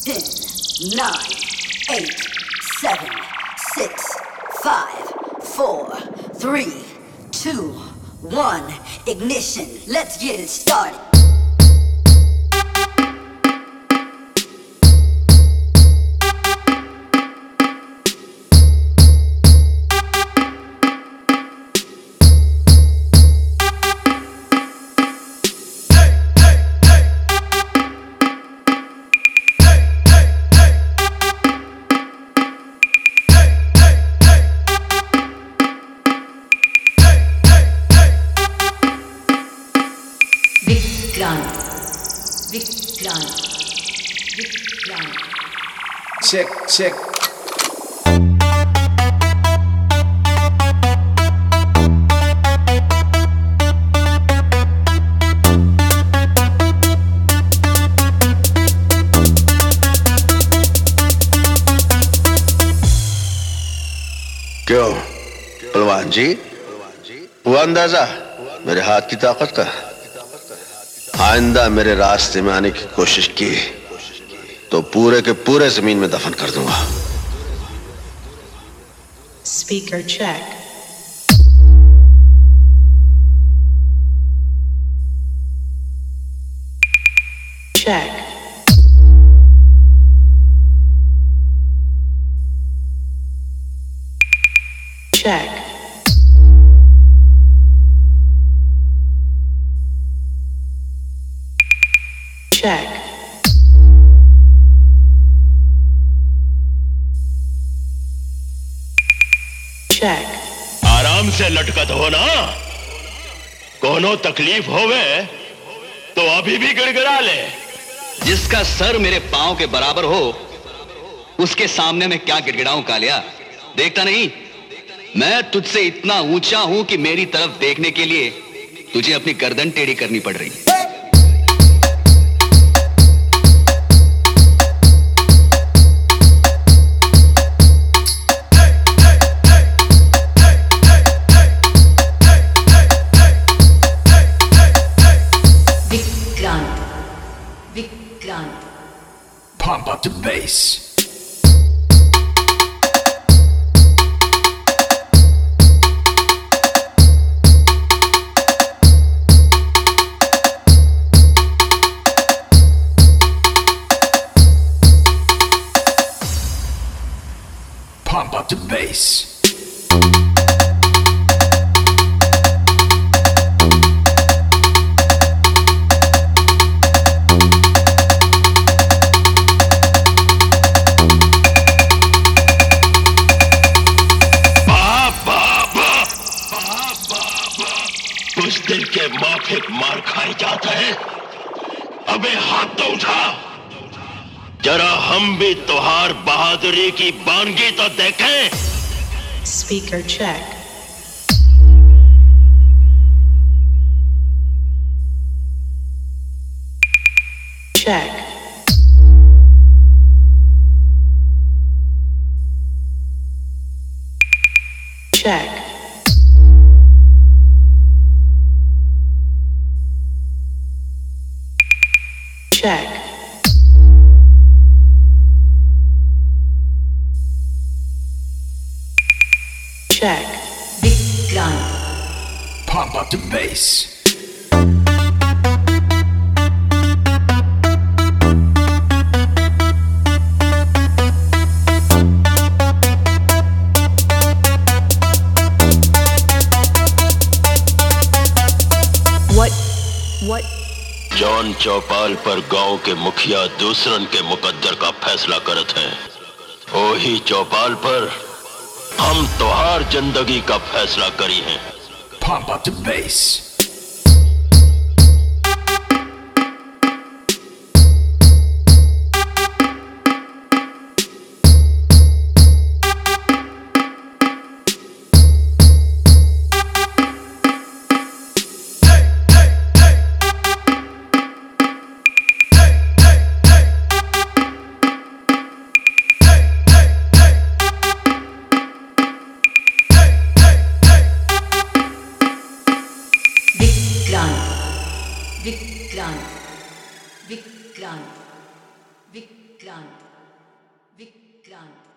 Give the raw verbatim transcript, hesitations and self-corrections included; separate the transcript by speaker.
Speaker 1: ten, nine, eight, seven, six, five, four, three, two, one. Ignition. Let's get it started.
Speaker 2: Check, check.
Speaker 3: क्यों पहलवान जी, हुआ अंदाजा मेरे हाथ की ताकत का? आइंदा मेरे रास्ते में आने की कोशिश की तो पूरे के पूरे जमीन में दफन कर दूंगा।
Speaker 4: Speaker check. Check. Check. Check. Check.
Speaker 5: आराम से लटकत हो ना, कोनो तकलीफ होवे तो अभी भी गिड़गिड़ा ले।
Speaker 6: जिसका सर मेरे पांव के बराबर हो उसके सामने मैं क्या गिड़गिड़ाऊं कालिया? देखता नहीं मैं तुझसे इतना ऊंचा हूं कि मेरी तरफ देखने के लिए तुझे अपनी गर्दन टेढ़ी करनी पड़ रही।
Speaker 2: Pump up the bass. Pump up the bass.
Speaker 5: कुछ दिन के मौखिक मार खाई जाता है, अबे हाथ तो उठा, जरा हम भी तोहार बहादुरी की बानगी तो देखें।
Speaker 4: Speaker check. Check. Check. Check. Check.
Speaker 1: Big gun.
Speaker 2: Pump up the bass.
Speaker 4: What? What?
Speaker 5: जॉन चौपाल पर गांव के मुखिया दूसरन के मुकद्दर का फैसला करत हैं। ओही चौपाल पर हम तोहार जिंदगी का फैसला करी हैं।
Speaker 2: Pump up the bass.
Speaker 1: Vikrant, Vikrant, Vikrant, Vikrant. Vikrant. Vikrant.